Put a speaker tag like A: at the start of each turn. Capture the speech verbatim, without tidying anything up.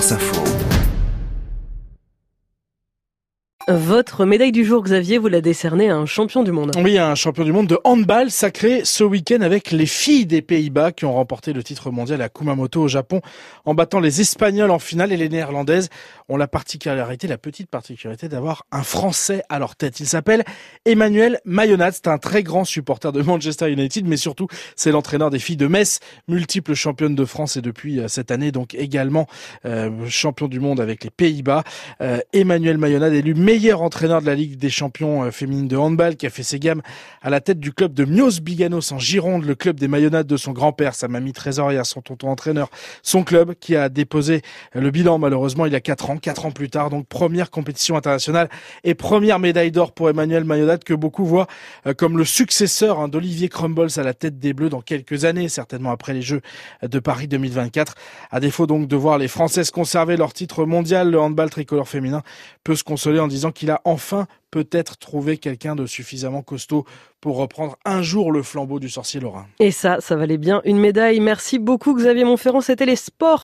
A: France Info.
B: Votre médaille du jour, Xavier, vous la décernez à un champion du monde.
C: Oui, un champion du monde de handball sacré ce week-end avec les filles des Pays-Bas qui ont remporté le titre mondial à Kumamoto au Japon en battant les Espagnols en finale, et les Néerlandaises ont la particularité, la petite particularité d'avoir un Français à leur tête. Il s'appelle Emmanuel Mayonnaert, c'est un très grand supporter de Manchester United, mais surtout c'est l'entraîneur des filles de Metz, multiple championne de France et depuis cette année donc également euh, champion du monde avec les Pays-Bas. Euh, Emmanuel Mayonnaert élu meilleur entraîneur de la Ligue des champions féminines de handball, qui a fait ses gammes à la tête du club de Mios-Biganos en Gironde, le club des Mayonnaires de son grand-père, sa mamie trésorière, son tonton entraîneur, son club qui a déposé le bilan malheureusement il y a quatre ans, quatre ans plus tard, donc première compétition internationale et première médaille d'or pour Emmanuel Mayonnaert, que beaucoup voient comme le successeur hein, d'Olivier Crumbles à la tête des Bleus dans quelques années, certainement après les Jeux de Paris deux mille vingt-quatre. À défaut donc de voir les Françaises conserver leur titre mondial, le handball tricolore féminin peut se consoler en disant qu'il a enfin peut-être trouvé quelqu'un de suffisamment costaud pour reprendre un jour le flambeau du sorcier lorrain.
B: Et ça, ça valait bien une médaille. Merci beaucoup Xavier Montferrand, c'était les sports.